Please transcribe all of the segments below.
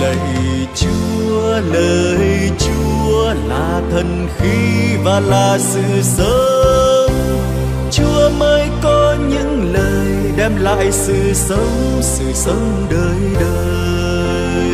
Lạy Chúa, lời Chúa là thần khí và là sự sống. Chúa mới có những lời đem lại sự sống đời đời.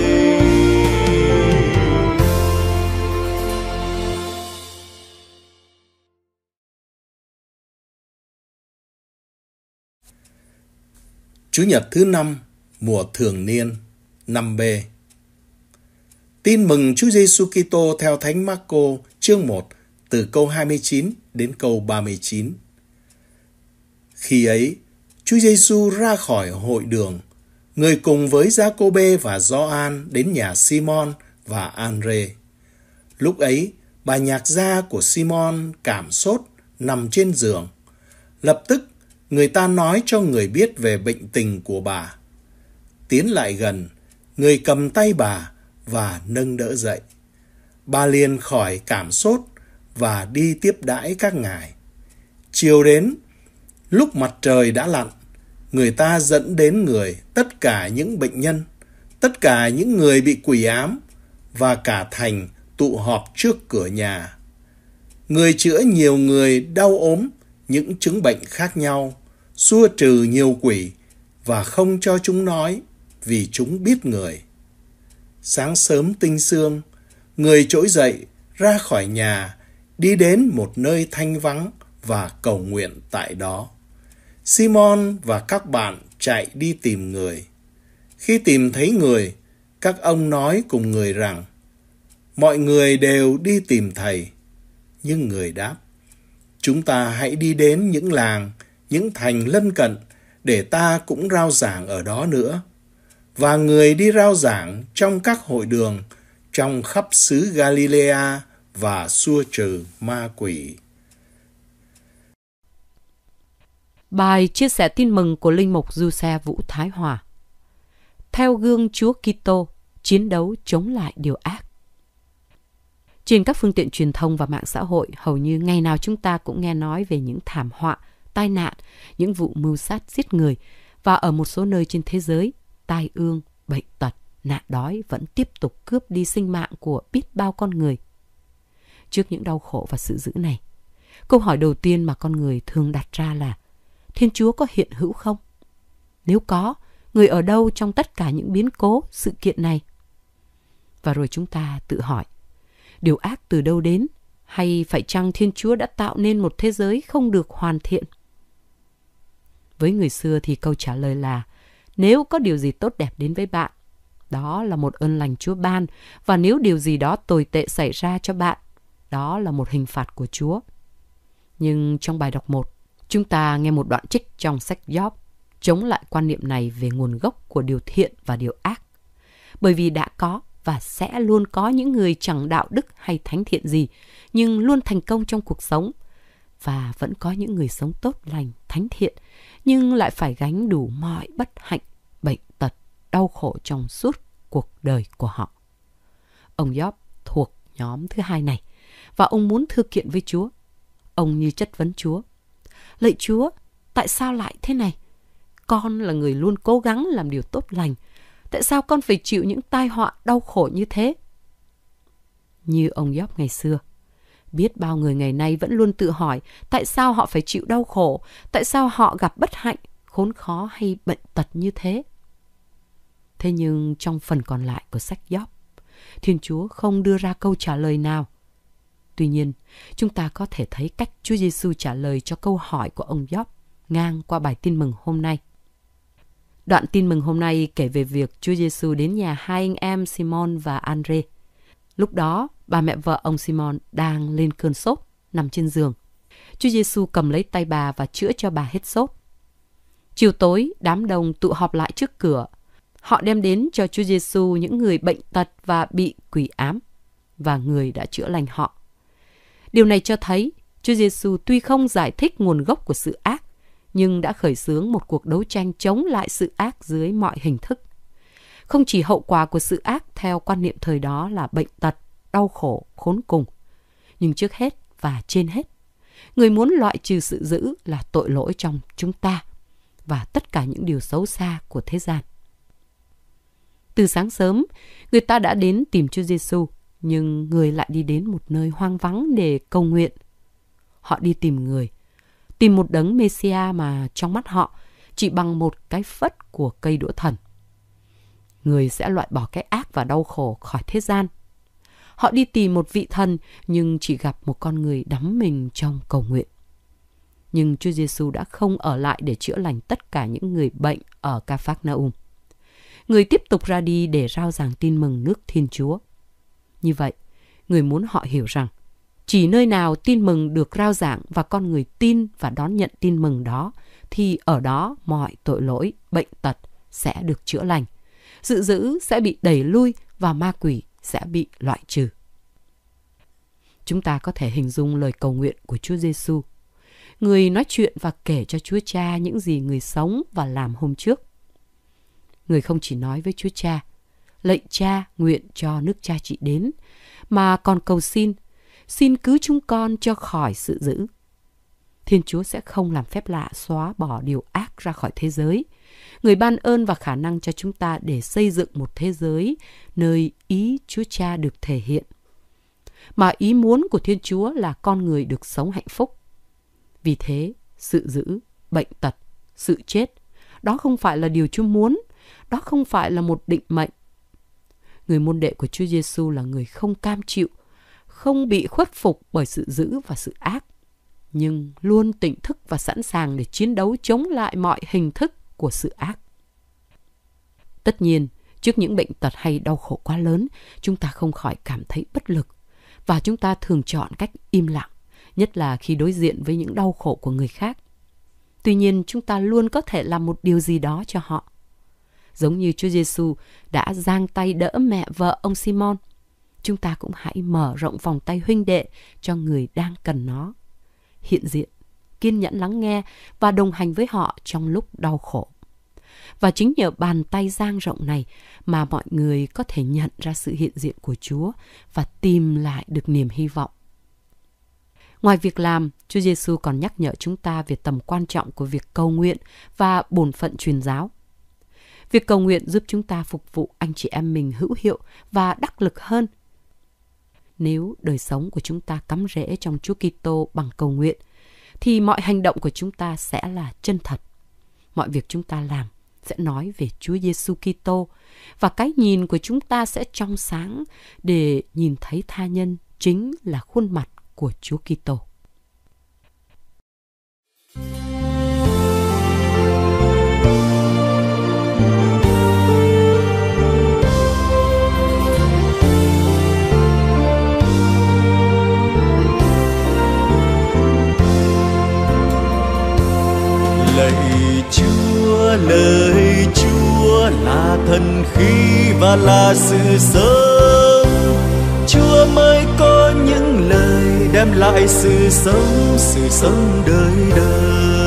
Chủ nhật thứ 5, mùa thường niên, 5B. Tin mừng Chúa Giêsu Kitô theo Thánh Marco, chương 1, từ câu 29 đến câu 39. Khi ấy, Chúa Giêsu ra khỏi hội đường, người cùng với Giacôbê và Gioan đến nhà Simon và Andre. Lúc ấy, bà nhạc gia của Simon cảm sốt nằm trên giường. Lập tức, người ta nói cho người biết về bệnh tình của bà. Tiến lại gần, người cầm tay bà và nâng đỡ dậy. Bà liền khỏi cảm sốt và đi tiếp đãi các ngài. Chiều đến, lúc mặt trời đã lặn, người ta dẫn đến người tất cả những bệnh nhân, tất cả những người bị quỷ ám và cả thành tụ họp trước cửa nhà. Người chữa nhiều người đau ốm, những chứng bệnh khác nhau, xua trừ nhiều quỷ và không cho chúng nói, vì chúng biết người. Sáng sớm tinh sương, người trỗi dậy ra khỏi nhà, đi đến một nơi thanh vắng và cầu nguyện tại đó. Simon và các bạn chạy đi tìm người. Khi tìm thấy người, các ông nói cùng người rằng: mọi người đều đi tìm thầy. Nhưng người đáp: chúng ta hãy đi đến những làng, những thành lân cận, để ta cũng rao giảng ở đó nữa. Và người đi rao giảng trong các hội đường, trong khắp xứ Galilea và xua trừ ma quỷ. Bài chia sẻ tin mừng của Linh mục Giuse Vũ Thái Hòa. Theo gương Chúa Kitô, chiến đấu chống lại điều ác. Trên các phương tiện truyền thông và mạng xã hội, hầu như ngày nào chúng ta cũng nghe nói về những thảm họa, tai nạn, những vụ mưu sát giết người, và ở một số nơi trên thế giới, tai ương, bệnh tật, nạn đói vẫn tiếp tục cướp đi sinh mạng của biết bao con người. Trước những đau khổ và sự dữ này, câu hỏi đầu tiên mà con người thường đặt ra là: Thiên Chúa có hiện hữu không? Nếu có, người ở đâu trong tất cả những biến cố, sự kiện này? Và rồi chúng ta tự hỏi, điều ác từ đâu đến? Hay phải chăng Thiên Chúa đã tạo nên một thế giới không được hoàn thiện? Với người xưa thì câu trả lời là: nếu có điều gì tốt đẹp đến với bạn, đó là một ơn lành Chúa ban, và nếu điều gì đó tồi tệ xảy ra cho bạn, đó là một hình phạt của Chúa. Nhưng trong bài đọc 1, chúng ta nghe một đoạn trích trong sách Gióp chống lại quan niệm này về nguồn gốc của điều thiện và điều ác. Bởi vì đã có và sẽ luôn có những người chẳng đạo đức hay thánh thiện gì, nhưng luôn thành công trong cuộc sống. Và vẫn có những người sống tốt lành, thánh thiện, nhưng lại phải gánh đủ mọi bất hạnh, bệnh tật, đau khổ trong suốt cuộc đời của họ. Ông Gióp thuộc nhóm thứ hai này, và ông muốn thư kiện với Chúa. Ông như chất vấn Chúa: lạy Chúa, tại sao lại thế này? Con là người luôn cố gắng làm điều tốt lành. Tại sao con phải chịu những tai họa đau khổ như thế? Như ông Gióp ngày xưa, biết bao người ngày nay vẫn luôn tự hỏi tại sao họ phải chịu đau khổ, tại sao họ gặp bất hạnh, khốn khó hay bệnh tật như thế. Thế nhưng trong phần còn lại của sách Gióp, Thiên Chúa không đưa ra câu trả lời nào. Tuy nhiên, chúng ta có thể thấy cách Chúa Giêsu trả lời cho câu hỏi của ông Gióp ngang qua bài tin mừng hôm nay. Đoạn tin mừng hôm nay kể về việc Chúa Giêsu đến nhà hai anh em Simon và Andre. Lúc đó, bà mẹ vợ ông Simon đang lên cơn sốt, nằm trên giường. Chúa Giêsu cầm lấy tay bà và chữa cho bà hết sốt. Chiều tối, đám đông tụ họp lại trước cửa. Họ đem đến cho Chúa Giêsu những người bệnh tật và bị quỷ ám, và người đã chữa lành họ. Điều này cho thấy Chúa Giêsu tuy không giải thích nguồn gốc của sự ác, nhưng đã khởi xướng một cuộc đấu tranh chống lại sự ác dưới mọi hình thức. Không chỉ hậu quả của sự ác theo quan niệm thời đó là bệnh tật, đau khổ, khốn cùng, nhưng trước hết và trên hết, người muốn loại trừ sự dữ là tội lỗi trong chúng ta và tất cả những điều xấu xa của thế gian. Từ sáng sớm, người ta đã đến tìm Chúa Giêsu, nhưng người lại đi đến một nơi hoang vắng để cầu nguyện. Họ đi tìm người, tìm một đấng Mêsia mà trong mắt họ chỉ bằng một cái phất của cây đũa thần. Người sẽ loại bỏ cái ác và đau khổ khỏi thế gian. Họ đi tìm một vị thần nhưng chỉ gặp một con người đắm mình trong cầu nguyện. Nhưng Chúa Giêsu đã không ở lại để chữa lành tất cả những người bệnh ở Ca-phác-na-um. Người tiếp tục ra đi để rao giảng tin mừng nước Thiên Chúa. Như vậy, người muốn họ hiểu rằng chỉ nơi nào tin mừng được rao giảng và con người tin và đón nhận tin mừng đó, thì ở đó mọi tội lỗi, bệnh tật sẽ được chữa lành, dữ dữ sẽ bị đẩy lui và ma quỷ sẽ bị loại trừ. Chúng ta có thể hình dung lời cầu nguyện của Chúa Giêsu. Người nói chuyện và kể cho Chúa Cha những gì người sống và làm hôm trước. Người không chỉ nói với Chúa Cha, lạy Cha nguyện cho nước Cha trị đến, mà còn cầu xin cứu chúng con cho khỏi sự dữ. Thiên Chúa sẽ không làm phép lạ xóa bỏ điều ác ra khỏi thế giới. Người ban ơn và khả năng cho chúng ta để xây dựng một thế giới nơi ý Chúa Cha được thể hiện. Mà ý muốn của Thiên Chúa là con người được sống hạnh phúc. Vì thế, sự dữ, bệnh tật, sự chết, đó không phải là điều Chúa muốn, đó không phải là một định mệnh. Người môn đệ của Chúa Giêsu là người không cam chịu, không bị khuất phục bởi sự dữ và sự ác, nhưng luôn tỉnh thức và sẵn sàng để chiến đấu chống lại mọi hình thức của sự ác. Tất nhiên, trước những bệnh tật hay đau khổ quá lớn, chúng ta không khỏi cảm thấy bất lực, và chúng ta thường chọn cách im lặng, nhất là khi đối diện với những đau khổ của người khác. Tuy nhiên, chúng ta luôn có thể làm một điều gì đó cho họ. Giống như Chúa Giêsu đã giang tay đỡ mẹ vợ ông Simon, chúng ta cũng hãy mở rộng vòng tay huynh đệ cho người đang cần nó. Hiện diện, kiên nhẫn lắng nghe và đồng hành với họ trong lúc đau khổ. Và chính nhờ bàn tay dang rộng này mà mọi người có thể nhận ra sự hiện diện của Chúa và tìm lại được niềm hy vọng. Ngoài việc làm, Chúa Giêsu còn nhắc nhở chúng ta về tầm quan trọng của việc cầu nguyện và bổn phận truyền giáo. Việc cầu nguyện giúp chúng ta phục vụ anh chị em mình hữu hiệu và đắc lực hơn. Nếu đời sống của chúng ta cắm rễ trong Chúa Kitô bằng cầu nguyện, thì mọi hành động của chúng ta sẽ là chân thật. Mọi việc chúng ta làm sẽ nói về Chúa Giêsu Kitô, và cái nhìn của chúng ta sẽ trong sáng để nhìn thấy tha nhân chính là khuôn mặt của Chúa Kitô. Lời Chúa là thần khí và là sự sống. Chúa mới có những lời đem lại sự sống đời đời.